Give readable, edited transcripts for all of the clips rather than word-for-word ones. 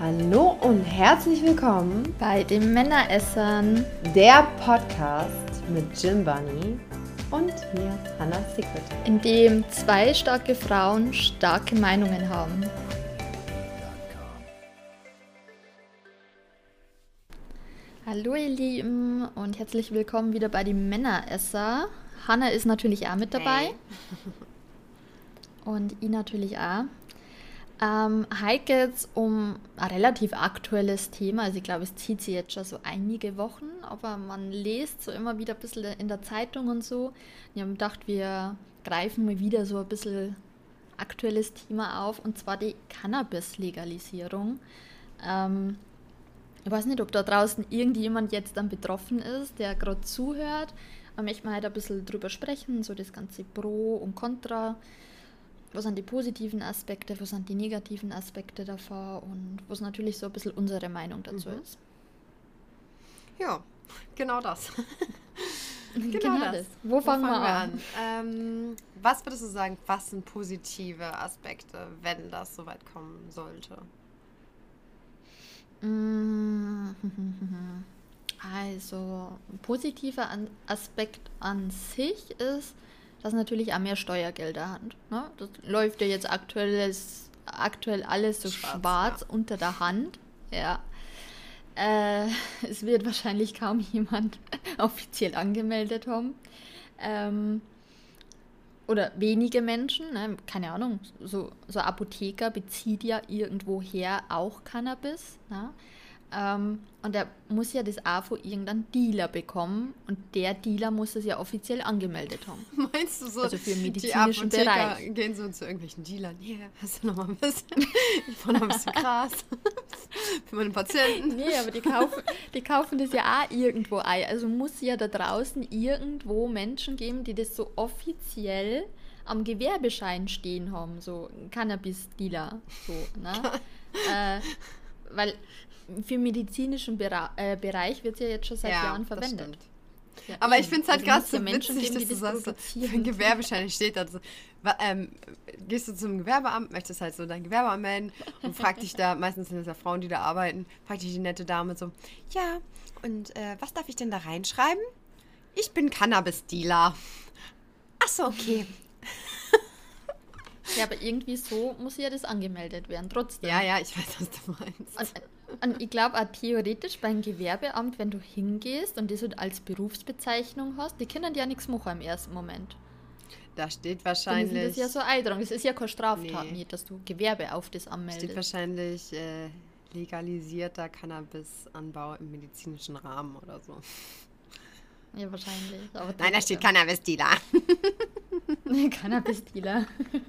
Hallo und herzlich willkommen bei den Männeressern, der Podcast mit Gin Bunny und mir, Hannah Secret. in dem zwei starke Frauen starke Meinungen haben. Hallo ihr Lieben und herzlich willkommen wieder bei den Männeresser. Hannah ist natürlich auch mit dabei. Hey. Und ich natürlich auch. Heute geht es um ein relativ aktuelles Thema. Also ich glaube, es zieht sich jetzt schon so einige Wochen, aber man liest so immer wieder ein bisschen in der Zeitung und so. Ich habe gedacht, wir greifen mal wieder so ein bisschen aktuelles Thema auf, und zwar die Cannabis-Legalisierung. Ich weiß nicht, ob da draußen irgendjemand jetzt dann betroffen ist, der gerade zuhört. Ich möchte mal heute ein bisschen drüber sprechen, so das ganze Pro und Contra. Was sind die positiven Aspekte, was sind die negativen Aspekte davon und was natürlich so ein bisschen unsere Meinung dazu ist. Ja, genau das. Genau das. Wo fangen wir an? Was würdest du sagen, was sind positive Aspekte, wenn das soweit kommen sollte? Also, ein positiver Aspekt an sich ist, dass natürlich auch mehr Steuergelder haben. Ne? Das läuft ja jetzt aktuell alles so schwarz unter der Hand. Ja. Es wird wahrscheinlich kaum jemand offiziell angemeldet haben. Oder wenige Menschen, ne? Keine Ahnung, so ein Apotheker bezieht ja irgendwoher auch Cannabis. Ne? Und er muss ja das auch von irgendeinem Dealer bekommen, und der Dealer muss es ja offiziel angemeldet haben. Meinst du so, also für den die medizinischen Apotheker Bereich. gehen so zu irgendwelchen Dealern? Hier, hast du noch mal ein bisschen? Ich brauche noch ein bisschen Gras für meine Patienten. Nee, aber die kaufen das ja auch irgendwo ein. Also muss ja da draußen irgendwo Menschen geben, die das so offiziell am Gewerbeschein stehen haben, so Cannabis-Dealer. So, ne? Weil für den medizinischen Bereich wird es ja jetzt schon seit Jahren verwendet. Ja, aber ich finde es halt gerade so so witzig, dass du sagst, für ein Gewerbeschein steht da so, gehst du zum Gewerbeamt, möchtest halt so dein Gewerbe anmelden und fragt dich da, meistens sind es ja Frauen, die da arbeiten, fragt dich die nette Dame so, ja, und was darf ich denn da reinschreiben? Ich bin Cannabis-Dealer. Ach so, okay. Ja, aber irgendwie so muss ja das angemeldet werden, trotzdem. Ja, ich weiß, was du meinst. Und ich glaube auch theoretisch beim Gewerbeamt, wenn du hingehst und das als Berufsbezeichnung hast, die können ja nichts machen im ersten Moment. Da steht wahrscheinlich... Dann ist das ja so Eindrang. Das ist ja keine Straftat, nicht, dass du Gewerbe auf das anmeldest. Steht wahrscheinlich legalisierter Cannabisanbau im medizinischen Rahmen oder so. Ja, wahrscheinlich. Aber nein, da steht Cannabis-Dealer. Cannabis-Dealer.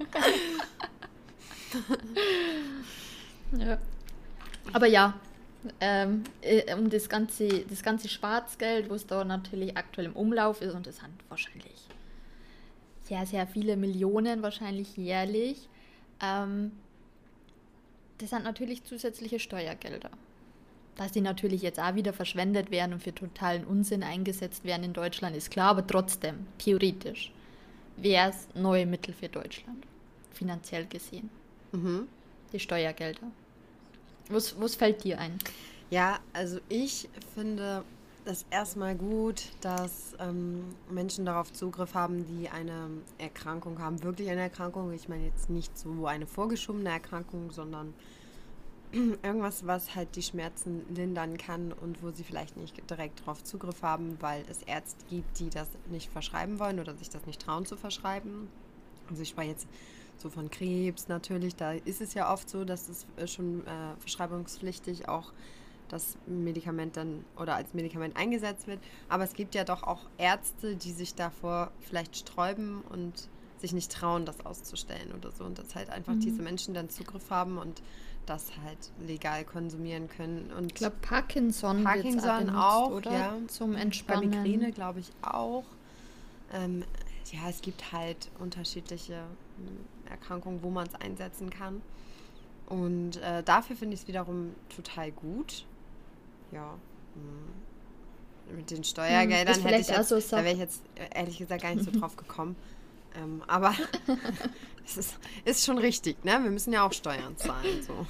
Ja. Aber ja, um das ganze Schwarzgeld, wo es da natürlich aktuell im Umlauf ist, und das sind wahrscheinlich sehr, sehr viele Millionen, wahrscheinlich jährlich, das sind natürlich zusätzliche Steuergelder. Dass die natürlich jetzt auch wieder verschwendet werden und für totalen Unsinn eingesetzt werden in Deutschland, ist klar, aber trotzdem, theoretisch, wäre es neue Mittel für Deutschland, finanziell gesehen. Mhm. Die Steuergelder. Was fällt dir ein? Ja, also ich finde das erstmal gut, dass Menschen darauf Zugriff haben, die eine Erkrankung haben, wirklich eine Erkrankung. Ich meine jetzt nicht so eine vorgeschobene Erkrankung, sondern irgendwas, was halt die Schmerzen lindern kann und wo sie vielleicht nicht direkt darauf Zugriff haben, weil es Ärzte gibt, die das nicht verschreiben wollen oder sich das nicht trauen zu verschreiben. Also ich spreche jetzt so von Krebs natürlich, da ist es ja oft so, dass es schon verschreibungspflichtig auch das Medikament dann oder als Medikament eingesetzt wird. Aber es gibt ja doch auch Ärzte, die sich davor vielleicht sträuben und sich nicht trauen, das auszustellen oder so. Und dass halt einfach diese Menschen dann Zugriff haben und das halt legal konsumieren können. Und ich glaube, Parkinson auch, oder? Ja. Zum Entspannen. Bei Migräne glaube ich auch. Ja, es gibt halt unterschiedliche Erkrankungen, wo man es einsetzen kann. Und dafür finde ich es wiederum total gut. Ja. Mit den Steuergeldern hätte ich jetzt, da wäre ich jetzt ehrlich gesagt gar nicht so drauf gekommen. Aber es ist schon richtig, ne? Wir müssen ja auch Steuern zahlen. So.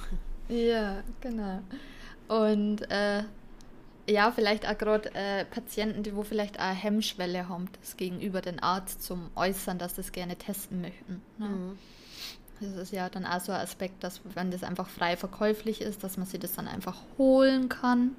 Ja, genau. Und ja, vielleicht auch gerade Patienten, die wo vielleicht auch eine Hemmschwelle haben, das gegenüber den Arzt zum Äußern, dass das gerne testen möchten. Ne? Mhm. Das ist ja dann auch so ein Aspekt, dass wenn das einfach frei verkäuflich ist, dass man sich das dann einfach holen kann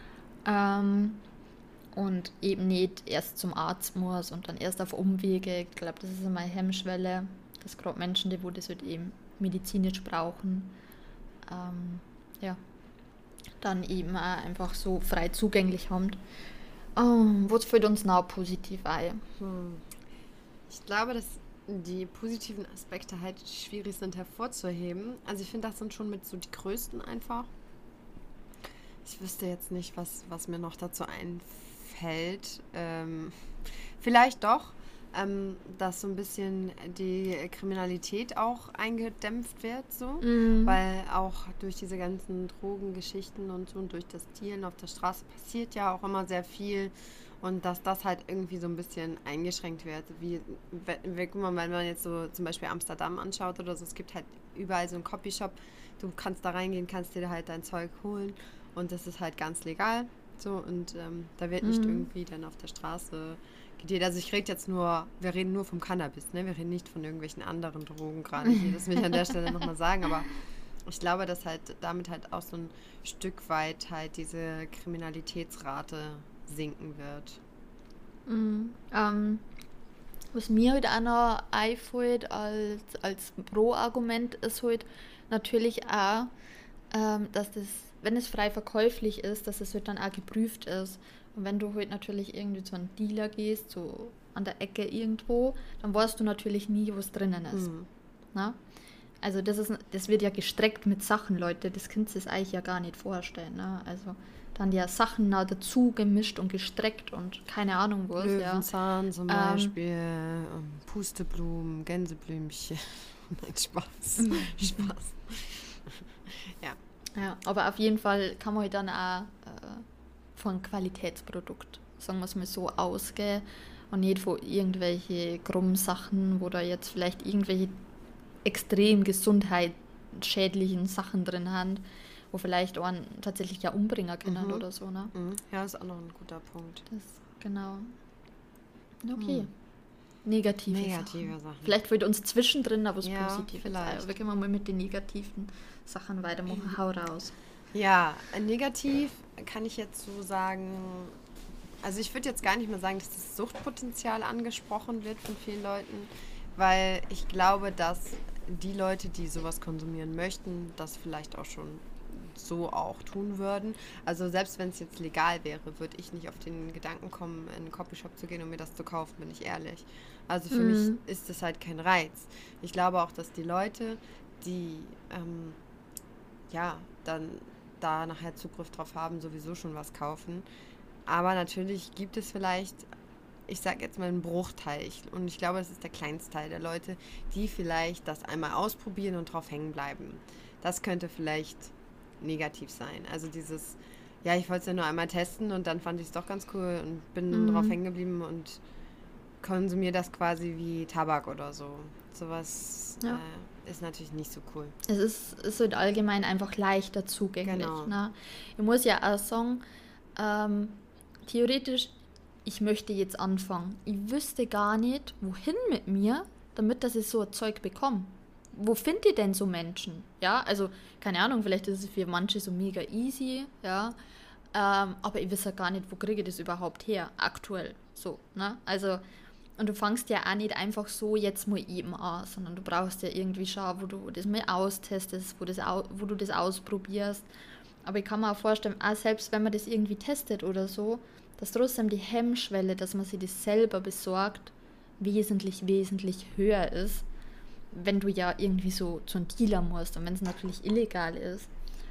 und eben nicht erst zum Arzt muss und dann erst auf Umwege. Ich glaube, das ist immer eine Hemmschwelle, dass gerade Menschen, die wo das halt eben medizinisch brauchen, ja, dann eben auch einfach so frei zugänglich haben. Was fällt uns noch positiv ein? Ich glaube, dass die positiven Aspekte halt schwierig sind hervorzuheben. Also ich finde, das sind schon mit so die größten einfach. Ich wüsste jetzt nicht, was mir noch dazu einfällt. Vielleicht doch, dass so ein bisschen die Kriminalität auch eingedämpft wird, so. Weil auch durch diese ganzen Drogengeschichten und so und durch das Dealen auf der Straße passiert ja auch immer sehr viel. Und dass das halt irgendwie so ein bisschen eingeschränkt wird. Guck mal, wenn man jetzt so zum Beispiel Amsterdam anschaut oder so, es gibt halt überall so einen Copyshop. Du kannst da reingehen, kannst dir halt dein Zeug holen und das ist halt ganz legal. So, und da wird nicht irgendwie dann auf der Straße gedealt. Also wir reden nur vom Cannabis, ne? Wir reden nicht von irgendwelchen anderen Drogen gerade hier. Das will ich an der Stelle nochmal sagen, aber ich glaube, dass halt damit halt auch so ein Stück weit halt diese Kriminalitätsrate sinken wird. Was mir halt auch noch einfällt als Pro-Argument ist halt natürlich auch, dass das, wenn es frei verkäuflich ist, dass es halt dann auch geprüft ist. Und wenn du halt natürlich irgendwie zu einem Dealer gehst, so an der Ecke irgendwo, dann weißt du natürlich nie, was drinnen ist. Na? Also das wird ja gestreckt mit Sachen, Leute, das könnt ihr es eigentlich ja gar nicht vorstellen. Ne? Also dann ja Sachen dazu gemischt und gestreckt und keine Ahnung was. Löwenzahn zum Beispiel, Pusteblumen, Gänseblümchen. Nein, Spaß. Spaß. Ja, aber auf jeden Fall kann man halt dann auch von Qualitätsprodukt, sagen wir es mal so, ausgehen und nicht von irgendwelche krummen Sachen, wo da jetzt vielleicht irgendwelche extrem gesundheitsschädlichen Sachen drin haben, wo vielleicht auch einen tatsächlich ja umbringen können oder so, ne? Ja, ist auch noch ein guter Punkt. Das, genau. Okay. Negative Sachen. Vielleicht wird uns zwischendrin noch was Positives sein. Wir können mal mit den negativen Sachen weitermachen. Hau raus. Ja, negativ kann ich jetzt so sagen, also ich würde jetzt gar nicht mehr sagen, dass das Suchtpotenzial angesprochen wird von vielen Leuten, weil ich glaube, dass die Leute, die sowas konsumieren möchten, das vielleicht auch schon so auch tun würden. Also selbst wenn es jetzt legal wäre, würde ich nicht auf den Gedanken kommen, in einen Copyshop zu gehen, um mir das zu kaufen, bin ich ehrlich. Also für mich ist das halt kein Reiz. Ich glaube auch, dass die Leute, die dann da nachher Zugriff drauf haben, sowieso schon was kaufen. Aber natürlich gibt es vielleicht, ich sag jetzt mal einen Bruchteil, und ich glaube, das ist der Kleinstteil der Leute, die vielleicht das einmal ausprobieren und drauf hängen bleiben. Das könnte vielleicht negativ sein. Also dieses, ja, ich wollte es ja nur einmal testen und dann fand ich es doch ganz cool und bin drauf hängen geblieben und konsumiere das quasi wie Tabak oder so. Sowas ist natürlich nicht so cool. Es ist halt allgemein einfach leichter zugänglich. Genau. Ne? Ich muss ja auch sagen, theoretisch, ich möchte jetzt anfangen. Ich wüsste gar nicht, wohin mit mir, damit dass ich so ein Zeug bekomme. Wo finde ich denn so Menschen? Ja, also, keine Ahnung, vielleicht ist es für manche so mega easy, ja. Aber ich weiß ja gar nicht, wo kriege ich das überhaupt her, aktuell. So, ne? Also, und du fängst ja auch nicht einfach so jetzt mal eben an, sondern du brauchst ja irgendwie schauen, wo du das mal austestest, wo du das ausprobierst. Aber ich kann mir auch vorstellen, auch selbst wenn man das irgendwie testet oder so, dass trotzdem die Hemmschwelle, dass man sich das selber besorgt, wesentlich, wesentlich höher ist, wenn du ja irgendwie so zu einem Dealer musst und wenn es natürlich illegal ist,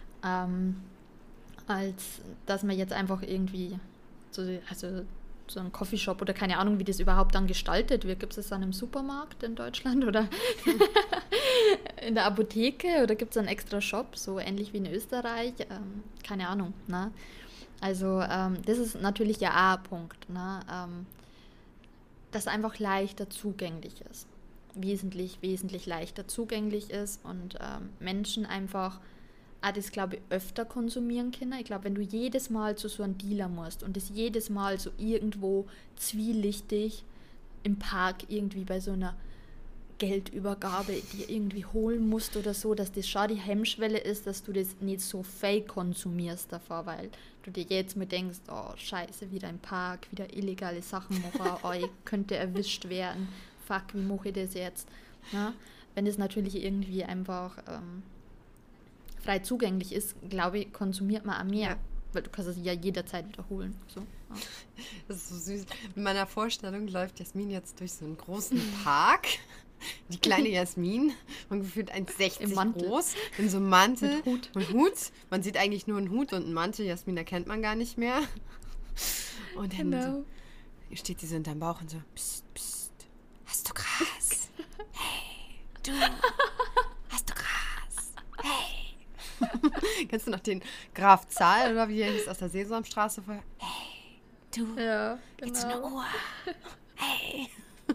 als dass man jetzt einfach irgendwie so ein Coffeeshop oder keine Ahnung, wie das überhaupt dann gestaltet wird. Gibt es das dann im Supermarkt in Deutschland oder in der Apotheke oder gibt es einen extra Shop, so ähnlich wie in Österreich? Keine Ahnung. Ne? Also das ist natürlich ja auch ein Punkt, ne? Dass einfach leichter zugänglich ist. Wesentlich, wesentlich leichter zugänglich ist und Menschen einfach auch das, glaube ich, öfter konsumieren können. Ich glaube, wenn du jedes Mal zu so einem Dealer musst und das jedes Mal so irgendwo zwielichtig im Park irgendwie bei so einer Geldübergabe dir irgendwie holen musst oder so, dass das schon die Hemmschwelle ist, dass du das nicht so fake konsumierst davor, weil du dir jetzt mir denkst, oh scheiße, wieder im Park, wieder illegale Sachen machen, oh, ich könnte erwischt werden, fuck, wie mache ich das jetzt? Na? Wenn das natürlich irgendwie einfach frei zugänglich ist, glaube ich, konsumiert man auch mehr. Ja. Weil du kannst es ja jederzeit wiederholen. So, ja. Das ist so süß. In meiner Vorstellung läuft Jasmin jetzt durch so einen großen Park. Die kleine Jasmin, ungefähr 1,60 groß, in so einem Mantel und Hut. Man sieht eigentlich nur einen Hut und einen Mantel. Jasmin erkennt man gar nicht mehr. Und dann so, steht sie so in deinem Bauch und so, psst, psst, hast du Gras? Hey, du, hast du Gras? Hey. Kennst du noch den Graf Zahl oder wie er hieß aus der Sesamstraße? Hey, du, ja, willst du eine Uhr? Hey.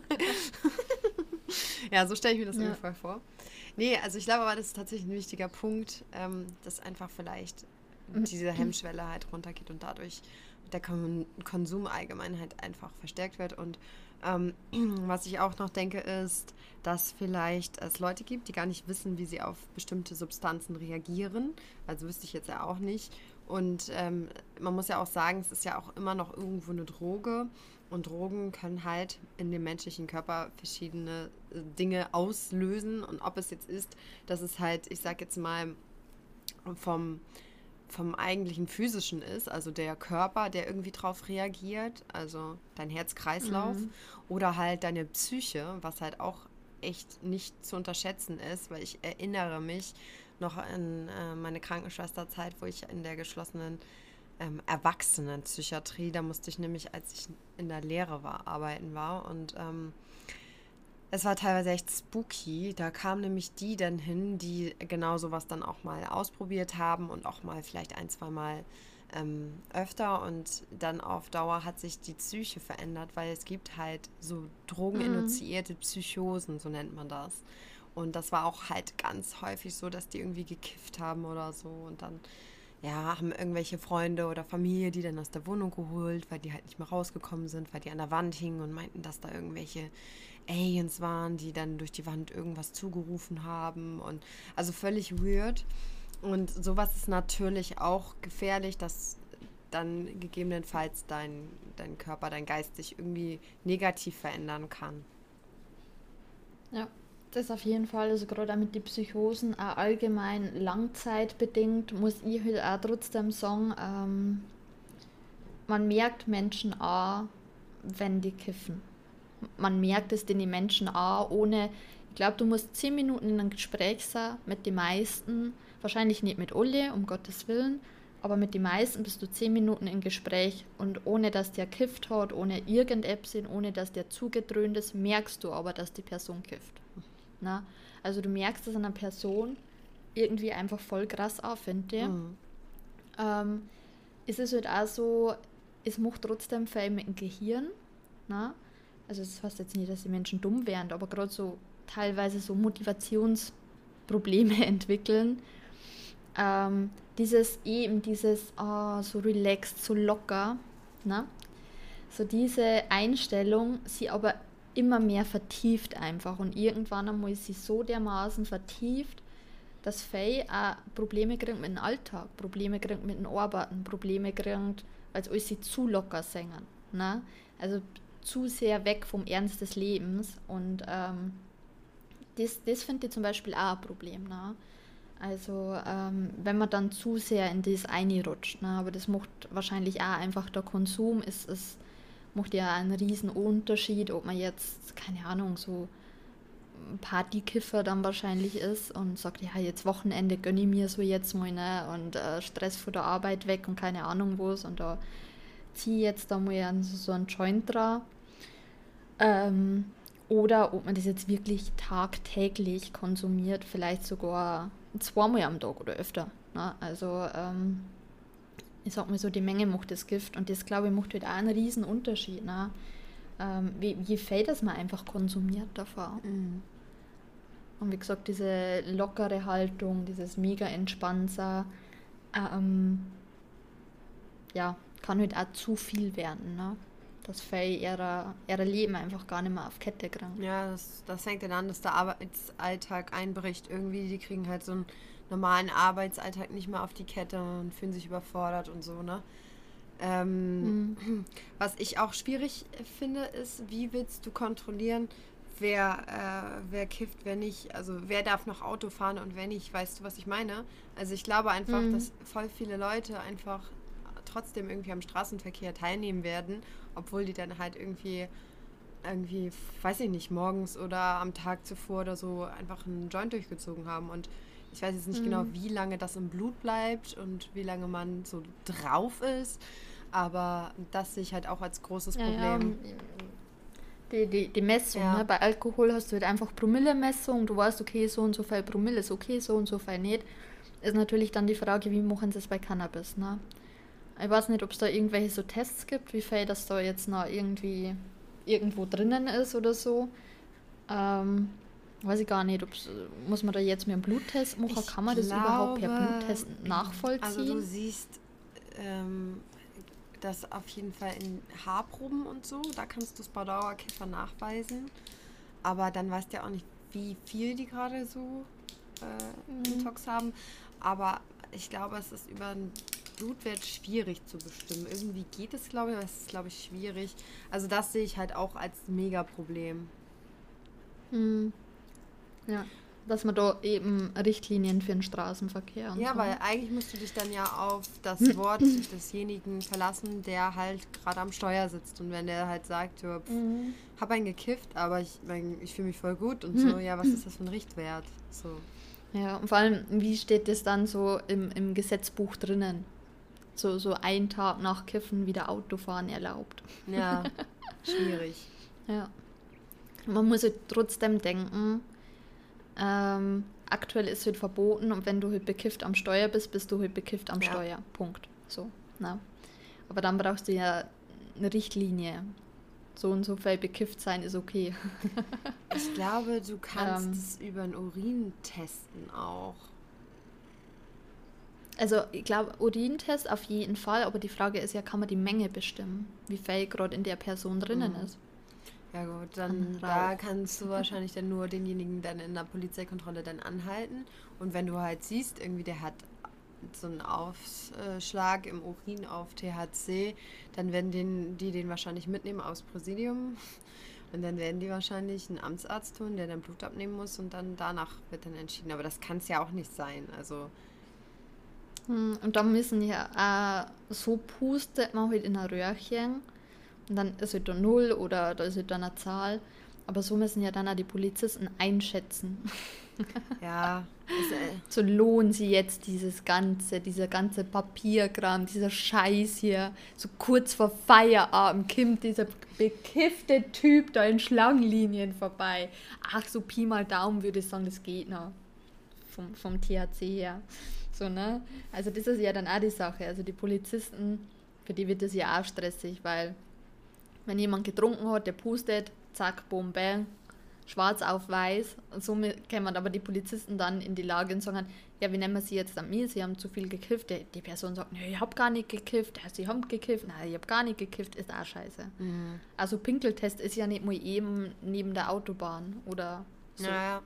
Ja, so stelle ich mir das ungefähr vor. Nee, also ich glaube aber, das ist tatsächlich ein wichtiger Punkt, dass einfach vielleicht diese Hemmschwelle halt runtergeht und dadurch der Konsum allgemein halt einfach verstärkt wird. Und was ich auch noch denke, ist, dass vielleicht es Leute gibt, die gar nicht wissen, wie sie auf bestimmte Substanzen reagieren. Also wüsste ich jetzt ja auch nicht. Und man muss ja auch sagen, es ist ja auch immer noch irgendwo eine Droge. Und Drogen können halt in dem menschlichen Körper verschiedene Dinge auslösen. Und ob es jetzt ist, dass es halt, ich sag jetzt mal, vom eigentlichen Physischen ist, also der Körper, der irgendwie drauf reagiert, also dein Herz-Kreislauf, oder halt deine Psyche, was halt auch echt nicht zu unterschätzen ist, weil ich erinnere mich noch an meine Krankenschwesterzeit, wo ich in der geschlossenen Erwachsenenpsychiatrie, da musste ich nämlich, als ich in der Lehre war, arbeiten war und es war teilweise echt spooky. Da kamen nämlich die dann hin, die genau sowas dann auch mal ausprobiert haben und auch mal vielleicht 1-2 Mal öfter und dann auf Dauer hat sich die Psyche verändert, weil es gibt halt so drogeninitiierte Psychosen, so nennt man das. Und das war auch halt ganz häufig so, dass die irgendwie gekifft haben oder so und dann haben irgendwelche Freunde oder Familie die dann aus der Wohnung geholt, weil die halt nicht mehr rausgekommen sind, weil die an der Wand hingen und meinten, dass da irgendwelche Aliens waren, die dann durch die Wand irgendwas zugerufen haben und also völlig weird. Und sowas ist natürlich auch gefährlich, dass dann gegebenenfalls dein Körper, dein Geist sich irgendwie negativ verändern kann. Ja. Das auf jeden Fall, also gerade auch mit den Psychosen, auch allgemein langzeitbedingt, muss ich halt auch trotzdem sagen, man merkt Menschen auch, wenn die kiffen. Man merkt es den Menschen auch, ohne, ich glaube, du musst 10 Minuten in einem Gespräch sein mit den meisten, wahrscheinlich nicht mit alle, um Gottes Willen, aber mit den meisten bist du 10 Minuten im Gespräch und ohne, dass der kifft hat, ohne irgendetwas, ohne dass der zugedröhnt ist, merkst du aber, dass die Person kifft. Na? Also du merkst es an einer Person irgendwie einfach voll krass auf, finde ich. Es ist halt auch so, es macht trotzdem viel mit dem Gehirn. Na? Also das heißt jetzt nicht, dass die Menschen dumm werden, aber gerade so teilweise so Motivationsprobleme entwickeln. Dieses so relaxed, so locker, na? So diese Einstellung, sie aber immer mehr vertieft einfach und irgendwann einmal ist sie so dermaßen vertieft, dass Faye auch Probleme kriegt mit dem Alltag, Probleme kriegt mit dem Arbeiten, Probleme kriegt, weil sie zu locker singen. Ne? Also zu sehr weg vom Ernst des Lebens und das finde ich zum Beispiel auch ein Problem. Ne? Also wenn man dann zu sehr in das reinrutscht, ne? Aber das macht wahrscheinlich auch einfach der Konsum, es macht ja einen riesen Unterschied, ob man jetzt, keine Ahnung, so Partykiffer dann wahrscheinlich ist und sagt, ja, jetzt Wochenende gönne ich mir so jetzt mal, ne? Und Stress von der Arbeit weg und keine Ahnung was und da ziehe ich jetzt da mal so einen Joint dran. Oder ob man das jetzt wirklich tagtäglich konsumiert, vielleicht sogar 2-mal am Tag oder öfter. Ne? Also ich sag mal so, die Menge macht das Gift und das, glaube ich, macht halt auch einen riesen Unterschied. Ne? Wie viel das man einfach konsumiert davon. Und wie gesagt, diese lockere Haltung, dieses mega Entspannter, ja, kann halt auch zu viel werden, ne? Dass viele ihre Leben einfach gar nicht mehr auf Kette kriegen. Ja, das fängt dann an, dass der Arbeitsalltag einbricht. Irgendwie, die kriegen halt so einen normalen Arbeitsalltag nicht mehr auf die Kette und fühlen sich überfordert und so, ne? Mhm. Was ich auch schwierig finde, ist, wie willst du kontrollieren, wer kifft, wer nicht? Also wer darf noch Auto fahren und wer nicht? Weißt du, was ich meine? Also ich glaube einfach, Mhm. dass voll viele Leute einfach trotzdem irgendwie am Straßenverkehr teilnehmen werden, obwohl die dann halt irgendwie, weiß ich nicht, morgens oder am Tag zuvor oder so einfach einen Joint durchgezogen haben. Und ich weiß jetzt nicht genau, Mhm. wie lange das im Blut bleibt und wie lange man so drauf ist. Aber das sehe ich halt auch als großes Ja, ja, Problem. die Messung, Ja, ne? Bei Alkohol hast du halt einfach Promille-Messung, du weißt, okay, so und so viel Promille ist okay, so und so viel nicht. Ist natürlich dann die Frage, wie machen sie es bei Cannabis, ne? Ich weiß nicht, ob es da irgendwelche so Tests gibt, wie viel das da jetzt noch irgendwie irgendwo drinnen ist oder so. Ähm, weiß ich gar nicht, muss man da jetzt mit einem Bluttest machen? ich Kann man das überhaupt per glaube, Bluttest also du nachvollziehen? siehst das auf jeden Fall in Haarproben und so. Da kannst du es bei Dauerkiffer nachweisen. Aber dann weißt du ja auch nicht, wie viel die gerade so Mhm. Intox haben. Aber ich glaube, es ist über einen Blutwert schwierig zu bestimmen. Irgendwie geht es, glaube ich, aber es ist, glaube ich, schwierig. Also das sehe ich halt auch als Mega-Problem. Mhm. Ja, dass man da eben Richtlinien für den Straßenverkehr und Ja, so. weil eigentlich musst du dich dann ja auf das Wort desjenigen verlassen, der halt gerade am Steuer sitzt. Und wenn der halt sagt, ja, Mhm. hab einen gekifft, aber ich fühle mich voll gut und so, ja, was ist das für ein Richtwert? So. Ja, und vor allem, wie steht das dann so im Gesetzbuch drinnen? So ein Tag nach Kiffen wieder Autofahren erlaubt. Ja, schwierig. Ja. Man muss halt trotzdem denken, aktuell ist halt verboten und wenn du halt bekifft am Steuer bist, bist du halt bekifft am Ja. Steuer. Punkt. So. Na. Aber dann brauchst du ja eine Richtlinie. So und so viel bekifft sein ist okay. Ich glaube, du kannst Ähm, es über den Urin testen auch. also ich glaube, Urintest auf jeden Fall, aber die Frage ist ja, kann man die Menge bestimmen, wie viel gerade in der Person drinnen Hm. ist Ja gut, an dann da Rauch. kannst du wahrscheinlich dann nur denjenigen dann in der Polizeikontrolle dann anhalten. Und wenn du halt siehst, irgendwie der hat so einen Aufschlag im Urin auf THC, dann werden die den wahrscheinlich mitnehmen aufs Präsidium. Und dann werden die wahrscheinlich einen Amtsarzt tun, der dann Blut abnehmen muss und dann danach wird dann entschieden. Aber das kann es ja auch nicht sein. Also, Und da müssen ja auch so pustet man halt in ein Röhrchen und dann ist halt da 0 oder da ist halt dann eine Zahl. Aber so müssen ja dann auch die Polizisten einschätzen. ja, ist, So lohnen sie jetzt dieser ganze Papierkram, dieser Scheiß hier. So kurz vor Feierabend kommt dieser bekiffte Typ da in Schlangenlinien vorbei. Ach, so Pi mal Daumen würde ich sagen, das geht noch. Vom THC her. So, ne? Also das ist ja dann auch die Sache. Also die Polizisten, für die wird das ja auch stressig, weil wenn jemand getrunken hat, der pustet, zack, boom, bang, schwarz auf weiß. Und somit kämen aber die Polizisten dann in die Lage und sagen, ja, wie nennen wir sie jetzt an mir? Sie haben zu viel gekifft. Die Person sagt, nee, ich habe gar nicht gekifft. Ja, sie haben gekifft. Nein, ich habe gar nicht gekifft. Ist auch scheiße. Also Pinkeltest ist ja nicht mal eben neben der Autobahn oder so. naja.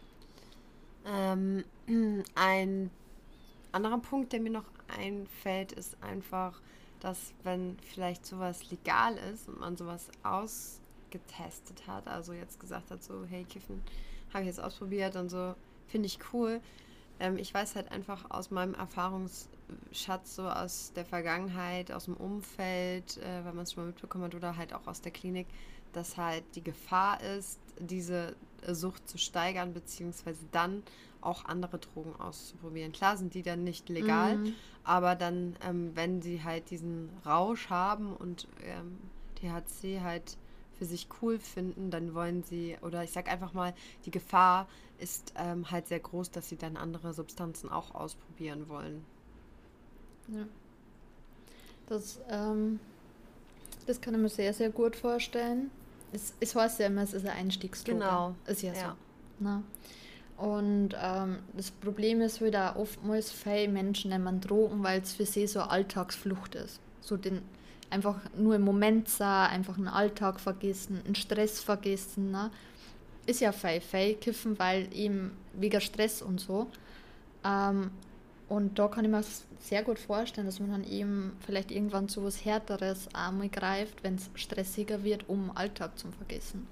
Ähm, ein anderer Punkt, der mir noch einfällt, ist einfach, dass wenn vielleicht sowas legal ist und man sowas ausgetestet hat, also jetzt gesagt hat, so, hey, Kiffen, habe ich jetzt ausprobiert und so, finde ich cool. Ich weiß halt einfach aus meinem Erfahrungsschatz, so aus der Vergangenheit, aus dem Umfeld, wenn man es schon mal mitbekommen hat oder halt auch aus der Klinik, dass halt die Gefahr ist, diese Sucht zu steigern, beziehungsweise dann auch andere Drogen auszuprobieren. Klar sind die dann nicht legal, Mm, aber dann, wenn sie halt diesen Rausch haben und THC halt für sich cool finden, dann wollen sie, oder ich sag einfach mal, die Gefahr ist halt sehr groß, dass sie dann andere Substanzen auch ausprobieren wollen. ja. Das, das kann ich mir sehr, sehr gut vorstellen. Es heißt ja immer, es ist eine Einstiegsdroge. Genau, Ist ja so. ja. Ne? Und das Problem ist halt auch oftmals, viele Menschen nehmen Drogen, weil es für sie so eine Alltagsflucht ist. So einfach nur im Moment sein, einfach einen Alltag vergessen, einen Stress vergessen. Ne? Ist ja viel kiffen, weil eben wegen Stress und so. Und da kann ich mir sehr gut vorstellen, dass man dann eben vielleicht irgendwann zu was Härteres einmal greift, wenn es stressiger wird, um Alltag zu vergessen.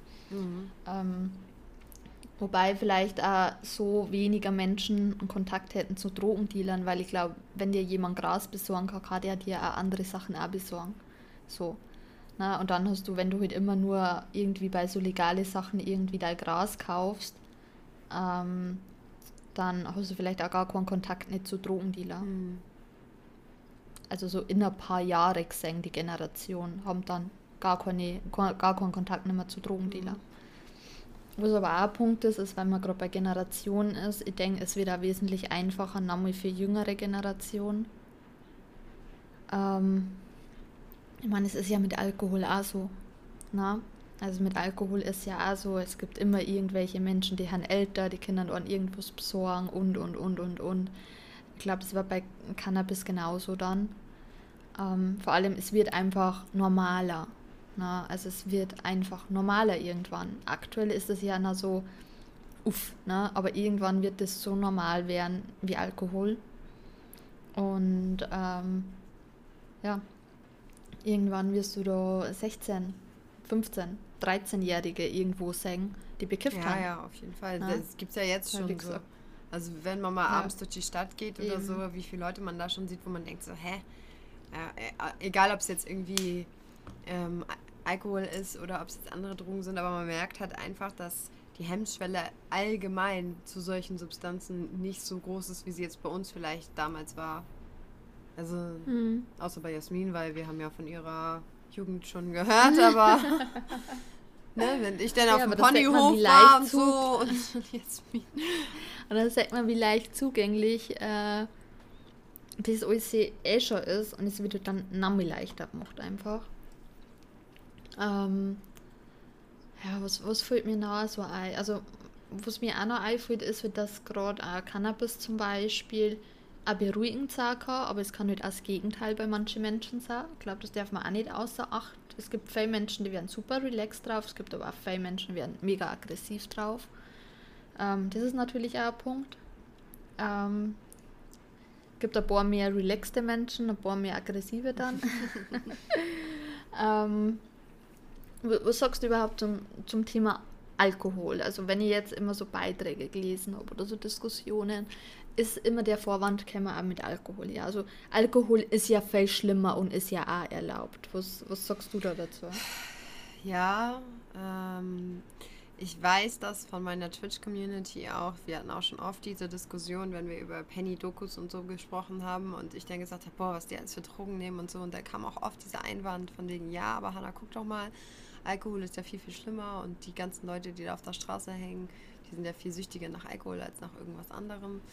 Wobei vielleicht auch so weniger Menschen einen Kontakt hätten zu Drogendealern, weil ich glaube, wenn dir jemand Gras besorgen kann, kann der dir auch andere Sachen auch besorgen. So. Na, und dann hast du, wenn du halt immer nur irgendwie bei so legale Sachen irgendwie dein Gras kaufst, dann hast du vielleicht auch gar keinen Kontakt nicht zu Drogendealer. Also so in ein paar Jahre gesehen, die Generation, haben dann gar keinen Kontakt mehr zu Drogendealer. Was aber auch ein Punkt ist, wenn man gerade bei Generationen ist, ich denke, es wird auch wesentlich einfacher, nochmal für jüngere Generationen. Ich meine, es ist ja mit Alkohol auch so. Na? Also mit Alkohol ist ja auch so, es gibt immer irgendwelche Menschen, die sind älter, die können dann irgendwas besorgen und. Ich glaube, das war bei Cannabis genauso dann. Vor allem, es wird einfach normaler. Na? Also es wird einfach normaler irgendwann. Aktuell ist es ja noch so, aber irgendwann wird es so normal werden wie Alkohol. Und ja, irgendwann wirst du da 16, 15, 13-Jährige irgendwo sehen, die bekifft haben. Ja, auf jeden Fall. Ja. Das gibt es ja jetzt schon so. Also wenn man mal abends durch die Stadt geht oder so, wie viele Leute man da schon sieht, wo man denkt so, egal ob es jetzt irgendwie Alkohol ist oder ob es jetzt andere Drogen sind, aber man merkt halt einfach, dass die Hemmschwelle allgemein zu solchen Substanzen nicht so groß ist, wie sie jetzt bei uns vielleicht damals war. Also, außer bei Jasmin, weil wir haben ja von ihrer Jugend schon gehört, aber ne, wenn ich dann auf dem Ponyhof war und so und Jasmin. Und dann sagt man, wie leicht zugänglich das alles schon ist und es wird dann noch leichter gemacht einfach. Was fällt mir noch so ein? Also, was mir auch noch einfällt, ist, dass gerade Cannabis zum Beispiel auch beruhigend sein kann, aber es kann nicht auch das Gegenteil bei manchen Menschen sein. Ich glaube, das darf man auch nicht außer Acht. Es gibt viele Menschen, die werden super relaxed drauf, es gibt aber auch viele Menschen, die werden mega aggressiv drauf. Das ist natürlich auch ein Punkt. Es gibt ein paar mehr relaxte Menschen, ein paar mehr aggressive dann. Was sagst du überhaupt zum Thema Alkohol? Also wenn ich jetzt immer so Beiträge gelesen habe oder so Diskussionen, ist immer der Vorwand, käme auch mit Alkohol. Ja, also Alkohol ist ja viel schlimmer und ist ja auch erlaubt. Was sagst du da dazu? Ja, ich weiß das von meiner Twitch-Community auch. Wir hatten auch schon oft diese Diskussion, wenn wir über Penny-Dokus und so gesprochen haben und ich dann gesagt habe, was die alles für Drogen nehmen und so. Und da kam auch oft dieser Einwand von denen, ja, aber Hannah, guck doch mal, Alkohol ist ja viel, viel schlimmer und die ganzen Leute, die da auf der Straße hängen, die sind ja viel süchtiger nach Alkohol als nach irgendwas anderem.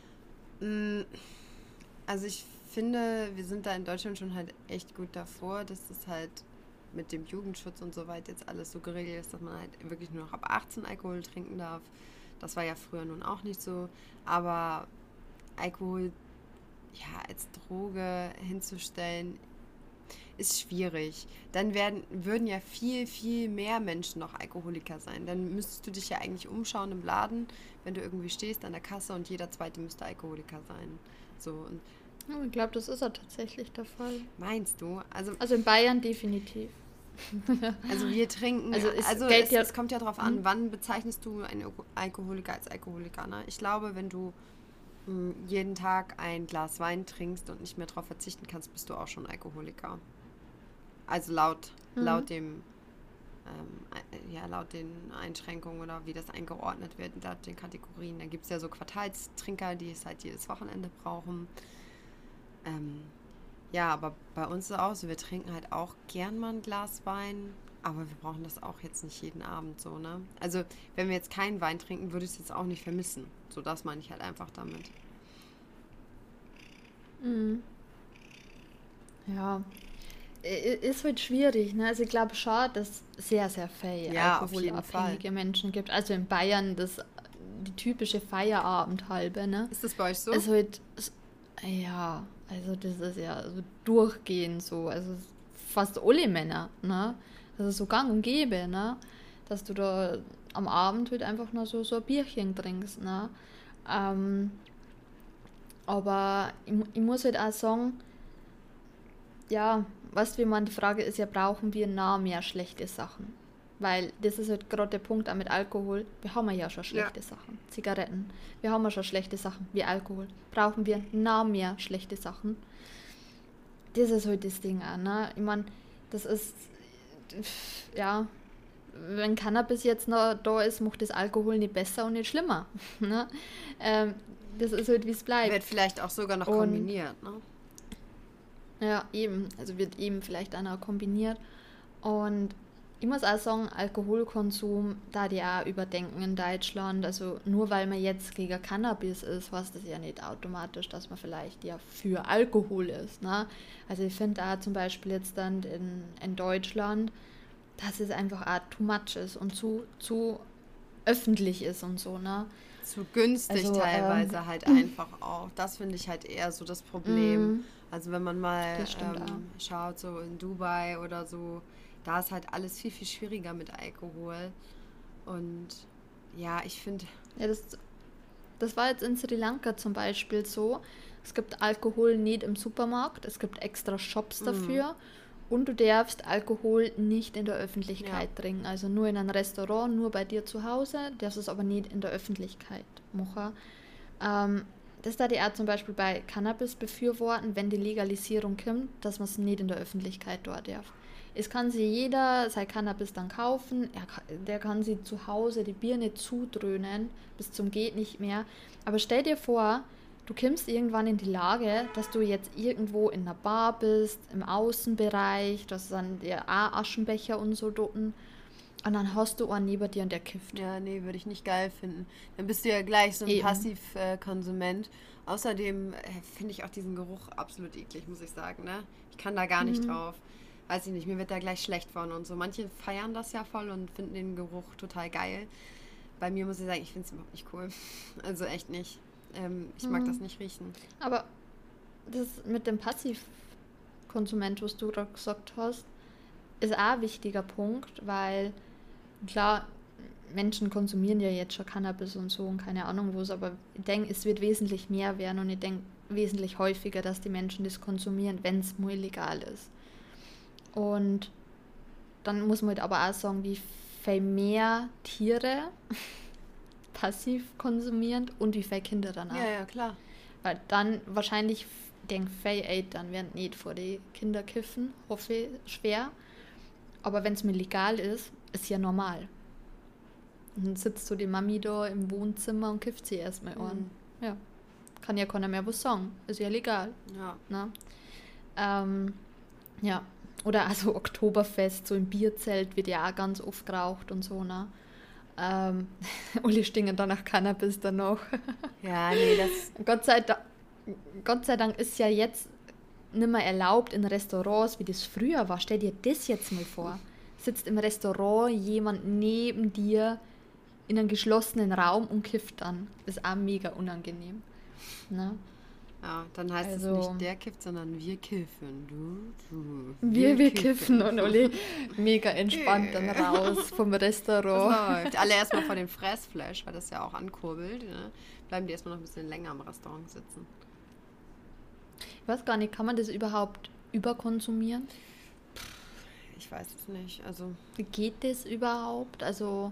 Also ich finde, wir sind da in Deutschland schon halt echt gut davor, dass das halt mit dem Jugendschutz und so weiter jetzt alles so geregelt ist, dass man halt wirklich nur noch ab 18 Alkohol trinken darf. Das war ja früher nun auch nicht so. Aber Alkohol als Droge hinzustellen, ist schwierig. Dann würden ja viel, viel mehr Menschen noch Alkoholiker sein. Dann müsstest du dich ja eigentlich umschauen im Laden, wenn du irgendwie stehst an der Kasse und jeder Zweite müsste Alkoholiker sein. So, und ich glaube, das ist ja tatsächlich der Fall. Meinst du? Also in Bayern definitiv. Also wir trinken, es kommt ja darauf an, wann bezeichnest du einen Alkoholiker als Alkoholiker, ne? Ich glaube, wenn du jeden Tag ein Glas Wein trinkst und nicht mehr darauf verzichten kannst, bist du auch schon Alkoholiker. Also laut den Einschränkungen oder wie das eingeordnet wird, laut den Kategorien. Da gibt es ja so Quartalstrinker, die es halt jedes Wochenende brauchen. Aber bei uns ist es auch so, wir trinken halt auch gern mal ein Glas Wein, aber wir brauchen das auch jetzt nicht jeden Abend so, ne? Also, wenn wir jetzt keinen Wein trinken, würde ich es jetzt auch nicht vermissen. So, das meine ich halt einfach damit. Ja, ist halt schwierig, ne? Also ich glaube schon, dass es sehr, sehr viele alkoholabhängige Menschen gibt. Also in Bayern, die typische Feierabendhalbe, ne? Ist das bei euch so? Ist halt, ja, also das ist ja so durchgehend so, also fast alle Männer, ne? Das ist so gang und gäbe, ne? Dass du da am Abend halt einfach nur so ein Bierchen trinkst, ne? Aber ich muss halt auch sagen, ja, weißt du, wie man die Frage ist ja, brauchen wir nah mehr schlechte Sachen? Weil das ist halt gerade der Punkt auch mit Alkohol. Wir haben ja schon schlechte Sachen. Zigaretten. Wir haben ja schon schlechte Sachen wie Alkohol. Brauchen wir nah mehr schlechte Sachen? Das ist halt das Ding auch, ne? Ich meine, das ist, ja, wenn Cannabis jetzt noch da ist, macht das Alkohol nicht besser und nicht schlimmer. Ne? Das ist halt, wie es bleibt. Wird vielleicht auch sogar noch kombiniert, ne? Ja, eben. Also wird eben vielleicht auch noch kombiniert. Und ich muss auch sagen, Alkoholkonsum, da die auch überdenken in Deutschland. Also nur weil man jetzt gegen Cannabis ist, was das ja nicht automatisch, dass man vielleicht ja für Alkohol ist. Ne? Also ich finde da zum Beispiel jetzt dann in Deutschland, dass es einfach auch too much ist und zu öffentlich ist und so, ne? Zu günstig Also, teilweise halt einfach auch. Das finde ich halt eher so das Problem. Also wenn man mal Das stimmt auch. schaut, so in Dubai oder so, da ist halt alles viel, viel schwieriger mit Alkohol. Und ja, ich finde, Ja, das war jetzt in Sri Lanka zum Beispiel so. Es gibt Alkohol nicht im Supermarkt, es gibt extra Shops dafür und du darfst Alkohol nicht in der Öffentlichkeit trinken. Also nur in einem Restaurant, nur bei dir zu Hause, darfst es aber nicht in der Öffentlichkeit machen. Das da die auch zum Beispiel bei Cannabis befürworten, wenn die Legalisierung kommt, dass man es nicht in der Öffentlichkeit dort darf. Es kann sich jeder sein Cannabis dann kaufen, der kann sich zu Hause die Birne zudröhnen, bis zum geht nicht mehr. Aber stell dir vor, du kommst irgendwann in die Lage, dass du jetzt irgendwo in einer Bar bist, im Außenbereich, das ist dann der Aschenbecher und so dort. Und dann hast du einen neben dir und der kifft. ja, nee, würde ich nicht geil finden. Dann bist du ja gleich so ein Eben. Passivkonsument. Außerdem finde ich auch diesen Geruch absolut eklig, muss ich sagen, ne? Ich kann da gar nicht drauf. Weiß ich nicht, mir wird da gleich schlecht von und so. Manche feiern das ja voll und finden den Geruch total geil. Bei mir muss ich sagen, ich finde es überhaupt nicht cool. Also echt nicht. Ich mag das nicht riechen. Aber das mit dem Passivkonsument, was du gerade gesagt hast, ist auch ein wichtiger Punkt, weil klar, Menschen konsumieren ja jetzt schon Cannabis und so und keine Ahnung was, aber ich denke, es wird wesentlich mehr werden und ich denke wesentlich häufiger, dass die Menschen das konsumieren, wenn es mal illegal ist. Und dann muss man halt aber auch sagen, wie viel mehr Tiere passiv konsumieren und wie viele Kinder dann auch. Ja, ja, klar. Weil dann wahrscheinlich, denke viele Eltern werden nicht vor die Kinder kiffen, hoffe ich schwer. Aber wenn es mir legal ist ja normal. Und dann sitzt so die Mami da im Wohnzimmer und kifft sie erstmal an. Ja. Kann ja keiner mehr was sagen. Ist ja legal. Ja. Ne? Ja. Oder also Oktoberfest, so im Bierzelt wird ja auch ganz oft geraucht und so, ne? Alle stinken dann nach Cannabis dann noch. Ja, nee, das. Gott sei Dank ist ja jetzt nicht mehr erlaubt in Restaurants, wie das früher war. Stell dir das jetzt mal vor. Sitzt im Restaurant jemand neben dir in einem geschlossenen Raum und kifft dann. Das ist auch mega unangenehm. Ne? Ja, dann heißt es Also- nicht der kifft, sondern wir kiffen. Du. Wir kiffen und alle mega entspannt dann raus vom Das Restaurant. läuft. Alle erstmal vor dem Fressflash, weil das ja auch ankurbelt. Ne? Bleiben die erstmal noch ein bisschen länger am Restaurant sitzen. Ich weiß gar nicht, kann man das überhaupt überkonsumieren? Ich weiß es nicht. Also, Geht das überhaupt? Also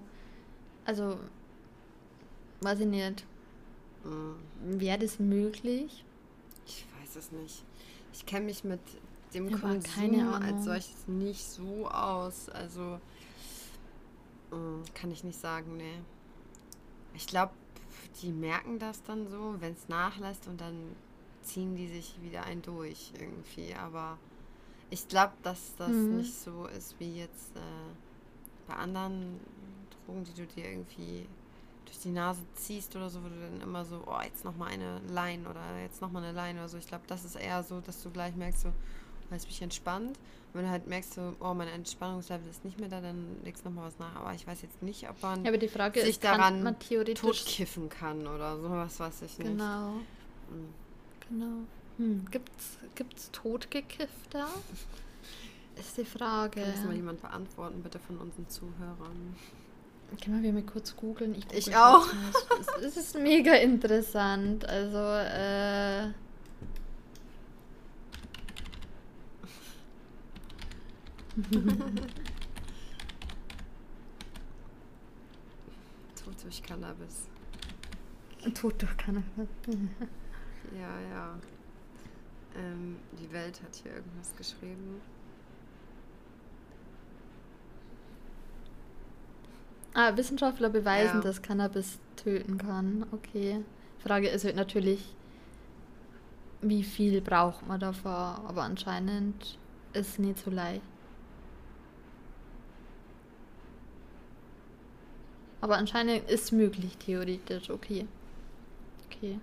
weiß ich nicht. Wäre das möglich? ich weiß es nicht. Ich kenne mich mit dem Aber Konsum keine Ahnung. als solches nicht so aus. Also, kann ich nicht sagen, nee. Ich glaube, die merken das dann so, wenn es nachlässt und dann ziehen die sich wieder ein durch irgendwie. Aber ich glaube, dass das nicht so ist wie jetzt bei anderen Drogen, die du dir irgendwie durch die Nase ziehst oder so, wo du dann immer so, oh, jetzt nochmal eine Line oder jetzt nochmal eine Line oder so. Ich glaube, das ist eher so, dass du gleich merkst so, weil es mich entspannt. Und wenn du halt merkst, so, oh, mein Entspannungslevel ist nicht mehr da, dann legst du nochmal was nach. Aber ich weiß jetzt nicht, ob man Ja, aber die Frage sich ist, kann daran man theoretisch... totkiffen kann oder sowas, weiß ich nicht. Genau, Hm. genau. Gibt's Totgekiffter? Ist die Frage. Kann das mal jemand beantworten, bitte von unseren Zuhörern? Können wir mal kurz googeln? Ich google auch. kurz mal. Es ist mega interessant. Also, Tod durch Cannabis. Tod durch Cannabis. Ja, ja. Die Welt hat hier irgendwas geschrieben. Wissenschaftler beweisen, Ja. dass Cannabis töten kann. Okay. Frage ist halt natürlich, wie viel braucht man davon? Aber anscheinend ist es nicht so leicht. Aber anscheinend ist es möglich, theoretisch. Okay. Okay.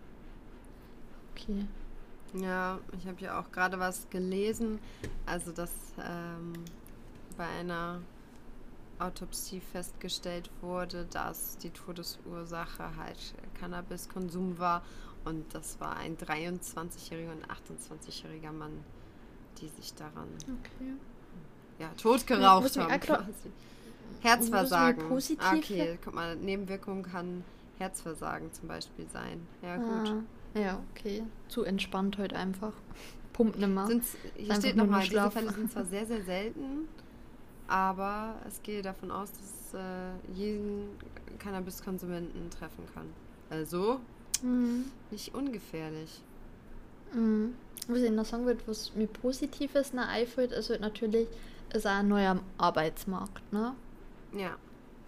Okay. Ja, ich habe ja auch gerade was gelesen. Also, dass bei einer Autopsie festgestellt wurde, dass die Todesursache halt Cannabiskonsum war. Und das war ein 23-jähriger und 28-jähriger Mann, die sich daran Okay. tot geraucht Muss mich haben. akra- Quasi. Herzversagen. Muss ich Ah, positiv- okay, guck mal, Nebenwirkung kann Herzversagen zum Beispiel sein. Ja, gut. Ja, okay. Zu entspannt heute einfach. Pumpt nimmer. Hier einfach steht nur nochmal, noch diese Schlaf. Fälle sind zwar sehr, sehr selten, aber es geht davon aus, dass jeden Cannabiskonsumenten treffen kann. Also nicht ungefährlich. Was ich noch sagen würde, was mir Positives noch einfällt, ist halt natürlich, ist auch ein neuer Arbeitsmarkt, ne? Ja.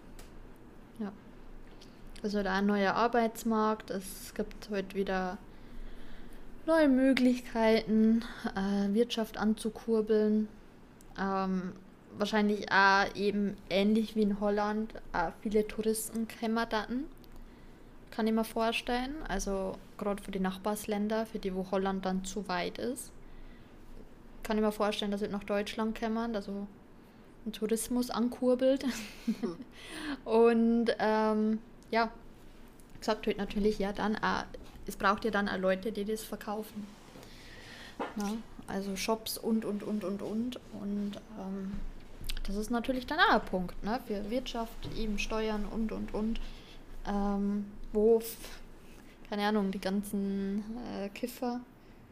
Also da ein neuer Arbeitsmarkt, es gibt heute wieder neue Möglichkeiten, Wirtschaft anzukurbeln. Wahrscheinlich auch eben ähnlich wie in Holland, viele Touristen kommen daten, kann ich mir vorstellen. Also gerade für die Nachbarsländer, für die, wo Holland dann zu weit ist, kann ich mir vorstellen, dass sie nach Deutschland kommen, also den Tourismus ankurbelt. Und ja, gesagt wird natürlich, ja dann, es braucht ja dann auch Leute, die das verkaufen. Na, also Shops und. Und das ist natürlich dann auch ein Punkt, ne? Für Wirtschaft, eben Steuern und. Wo, keine Ahnung, die ganzen Kiffer,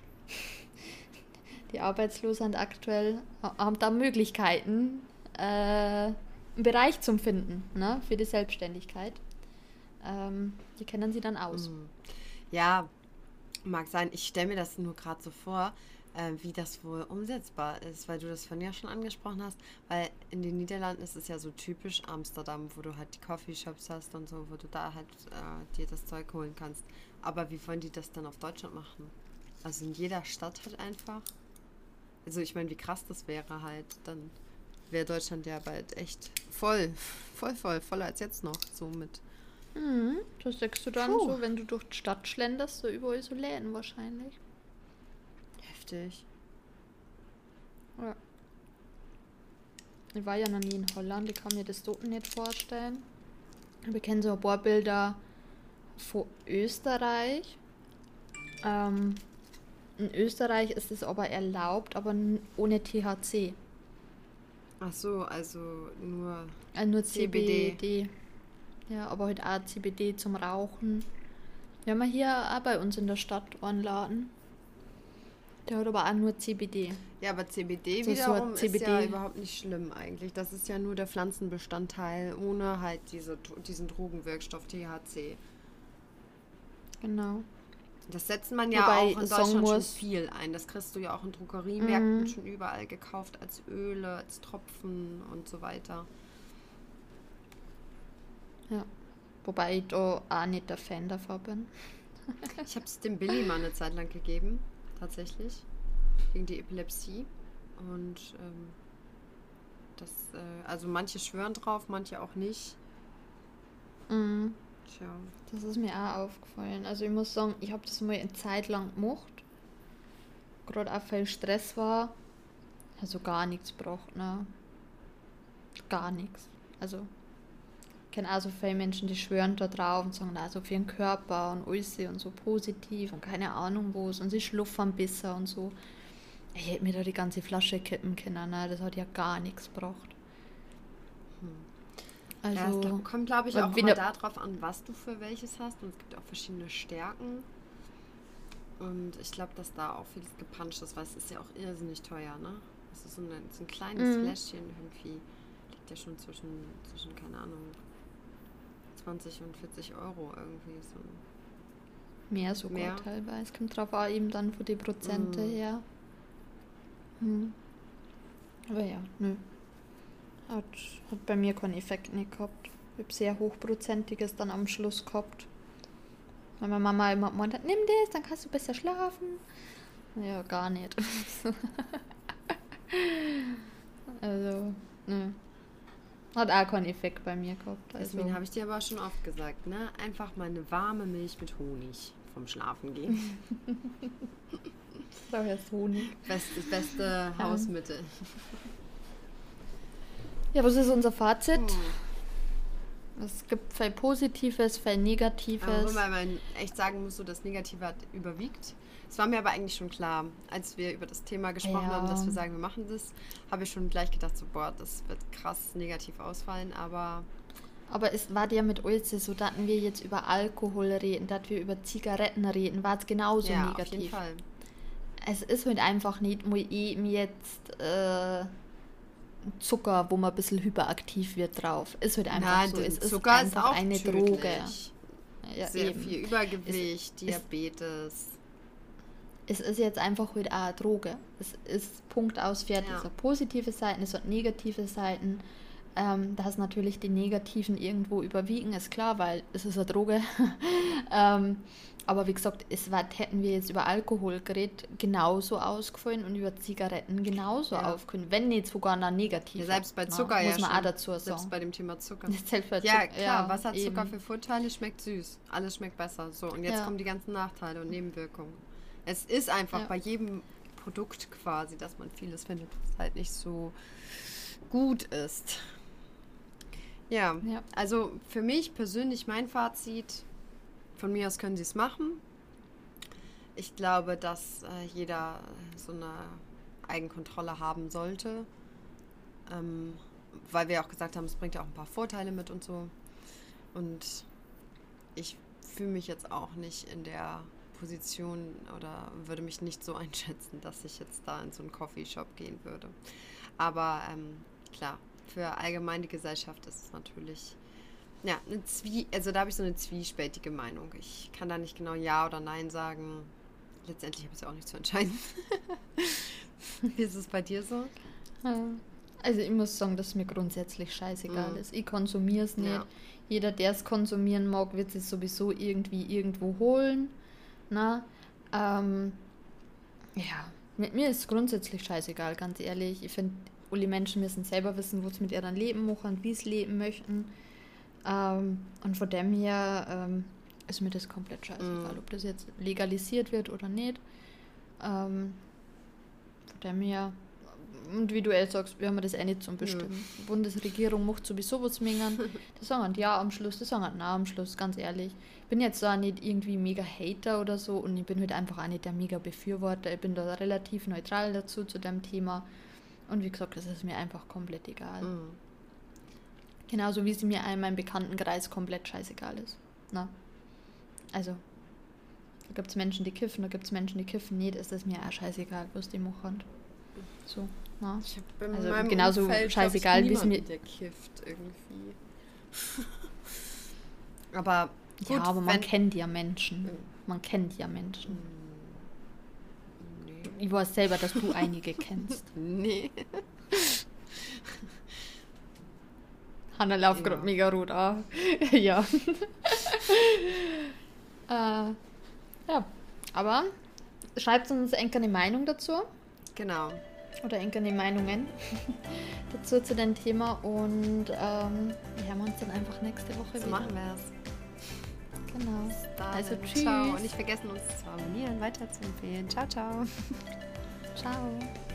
die arbeitslos sind aktuell, haben da Möglichkeiten, einen Bereich zum Finden, ne? Für die Selbstständigkeit. Die kennen sie dann aus. Ja, mag sein. Ich stelle mir das nur gerade so vor, wie das wohl umsetzbar ist, weil du das vorhin ja schon angesprochen hast, weil in den Niederlanden ist es ja so typisch Amsterdam, wo du halt die Coffeeshops hast und so, wo du da halt dir das Zeug holen kannst. Aber wie wollen die das dann auf Deutschland machen? Also in jeder Stadt halt einfach? Also ich meine, wie krass das wäre halt, dann wäre Deutschland ja bald echt voller als jetzt noch, so mit. Das sagst du dann so, wenn du durch die Stadt schlenderst, so überall so Läden wahrscheinlich. Heftig. Ja. Ich war ja noch nie in Holland, ich kann mir das dort nicht vorstellen. Wir kennen so ein paar Bilder von Österreich. In Österreich ist es aber erlaubt, aber ohne THC. Ach so, also nur Nur CBD. CBD. Ja, aber halt auch CBD zum Rauchen. Wir haben ja hier auch bei uns in der Stadt einen Laden. Der hat aber auch nur CBD. Ja, aber CBD So wiederum ein ist CBD. ja überhaupt nicht schlimm eigentlich. Das ist ja nur der Pflanzenbestandteil ohne halt diesen Drogenwirkstoff THC. Genau. Das setzt man ja Wobei auch in Deutschland schon muss- viel ein. Das kriegst du ja auch in Drogeriemärkten schon überall gekauft als Öle, als Tropfen und so weiter. Ja. Wobei ich da auch nicht der Fan davon bin. Ich habe es dem Billy mal eine Zeit lang gegeben, tatsächlich, gegen die Epilepsie. Und also manche schwören drauf, manche auch nicht. Tja. Das ist mir auch aufgefallen. Also ich muss sagen, ich habe das mal eine Zeit lang gemacht. gerade auch viel Stress war, also gar nichts braucht, ne? Gar nichts. Also, ich kenne auch so viele Menschen, die schwören da drauf und sagen, also für den Körper und alles und so positiv und keine Ahnung was und sie schluffern besser und so. Ich hätte mir da die ganze Flasche kippen können, ne? Das hat ja gar nichts gebracht. Also, Also, es kommt, glaube ich, weil auch wenn immer du- darauf an, was du für welches hast. Und es gibt auch verschiedene Stärken. Und ich glaube, dass da auch vieles gepanscht ist, weil es ist ja auch irrsinnig teuer, ne? Das ist so ein kleines Fläschchen irgendwie. Liegt ja schon zwischen, keine Ahnung, 20 und 40 Euro irgendwie. So. mehr sogar Mehr? teilweise. Kommt drauf an, eben dann von den Prozente her. Aber ja, nö. Hat bei mir keinen Effekt nicht gehabt. Ich habe sehr hochprozentiges dann am Schluss gehabt. Weil meine Mama immer gemeint hat, nimm das, dann kannst du besser schlafen. Ja, gar nicht. Also, nö. Hat auch keinen Effekt bei mir gehabt. Also, Deswegen habe ich dir aber auch schon oft gesagt, ne? Einfach mal eine warme Milch mit Honig vom Schlafen gehen. da jetzt Honig. Beste Hausmittel. Ja, was ist unser Fazit? Es gibt viel Positives, viel Negatives. Wobei man echt sagen muss, so das Negative hat überwiegt. Es war mir aber eigentlich schon klar, als wir über das Thema gesprochen haben, dass wir sagen, wir machen das, habe ich schon gleich gedacht, so boah, das wird krass negativ ausfallen, aber es war ja mit uns so, dass wir jetzt über Alkohol reden, dass wir über Zigaretten reden, war es genauso ja, negativ. auf jeden Fall. Es ist halt einfach nicht, wo ich mir jetzt Zucker, wo man ein bisschen hyperaktiv wird drauf. Ist halt einfach Nein, so. Es ist Zucker ist einfach auch eine tödlich. Droge. Ja, Sehr eben. viel Übergewicht, Diabetes. Es ist jetzt einfach halt auch eine Droge. Es ist Punkt aus fertig. Ja. Es hat positive Seiten, es hat negative Seiten. Dass natürlich die negativen irgendwo überwiegen, ist klar, weil es ist eine Droge. Aber wie gesagt, hätten wir jetzt über Alkohol geredet, genauso ausgefallen und über Zigaretten genauso aufgefallen, wenn nicht sogar noch negativ. Ja, selbst bei Zucker muss man schon. auch dazu sagen. Selbst bei dem Thema Zucker. Selbst bei Ja, Zucker, klar, was hat Zucker eben. für Vorteile? Schmeckt süß. Alles schmeckt besser. So, und jetzt Ja. kommen die ganzen Nachteile und Nebenwirkungen. Es ist einfach Ja. bei jedem Produkt quasi, dass man vieles findet, was halt nicht so gut ist. Ja, Ja. also für mich persönlich mein Fazit, von mir aus können sie es machen. Ich glaube, dass jeder so eine Eigenkontrolle haben sollte, weil wir auch gesagt haben, es bringt ja auch ein paar Vorteile mit und so. Und ich fühle mich jetzt auch nicht in der Position oder würde mich nicht so einschätzen, dass ich jetzt da in so einen Coffeeshop gehen würde. Aber klar, für allgemein die Gesellschaft ist es natürlich, ja, also da habe ich so eine zwiespältige Meinung. Ich kann da nicht genau Ja oder Nein sagen. Letztendlich habe ich es ja auch nicht zu entscheiden. Wie ist es bei dir so? Also ich muss sagen, dass es mir grundsätzlich scheißegal ist. Ich konsumiere es nicht. Ja. Jeder, der es konsumieren mag, wird es sowieso irgendwie irgendwo holen. Na? Ja, mit mir ist es grundsätzlich scheißegal, ganz ehrlich. Ich finde, alle Menschen müssen selber wissen, wo sie mit ihrem Leben machen und wie sie leben möchten. Und von dem her ist mir das komplett scheißegal, ob das jetzt legalisiert wird oder nicht. Von dem her, und wie du sagst, wir haben das eh nicht zum Bestimmen. Die Bundesregierung macht sowieso was mengen. Die sagen ja am Schluss, die sagen na am Schluss, ganz ehrlich. Ich bin jetzt da nicht irgendwie mega Hater oder so und ich bin halt einfach auch nicht der mega Befürworter. Ich bin da relativ neutral dazu, zu dem Thema. Und wie gesagt, das ist mir einfach komplett egal. Genauso wie sie mir in meinem Bekanntenkreis komplett scheißegal ist. Na? Also, da gibt es Menschen, die kiffen, da gibt es Menschen, die kiffen nicht, ist das mir auch scheißegal, was die machen. So, na? Ich habe Also genauso scheißegal, wie es mir... der kifft irgendwie. Aber gut, Ja, aber man kennt ja Menschen. Man kennt ja Menschen. Nee. Ich weiß selber, dass du einige kennst. Nee. Hanna läuft gerade mega rot an. Ja. Ja, aber schreibt uns eine Meinung dazu. Genau. Oder eine Meinungen dazu zu dem Thema und wir hören uns dann einfach nächste Woche So wieder. machen wir es. Genau. Also tschüss. Ciao. Und nicht vergessen, uns zu abonnieren, weiter zu empfehlen. Ciao, ciao. Ciao.